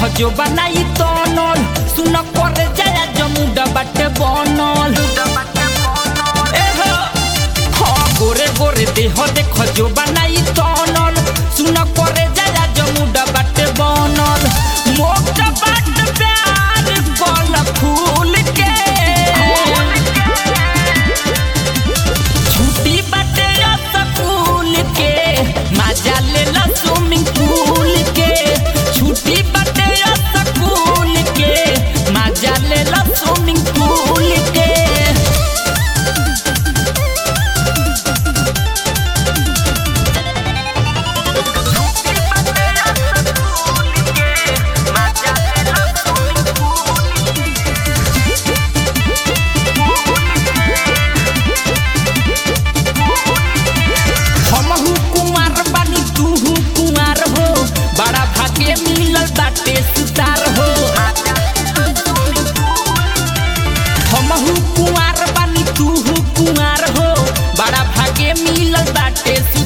जो बनाई तनल सुन कर जाया जमुडा बाटे बनल गोरे गोरे देह देख जो बनाई तनल सुन कर जाया जमुडा बाटे बनल मोट बाट प्यार कल फूल के छुट्टी बाटे स्कूल के मजा ले ला स्विमिंग पूल के छुट्टी बाटे स्कूल के मजा ले ला स्विमिंग पूल के बड़ा भाग्य मिलल बाटे सुतार हो हमहू कुंवार बानी तू कुंवार हो बड़ा भाग्य मिलल बाटे।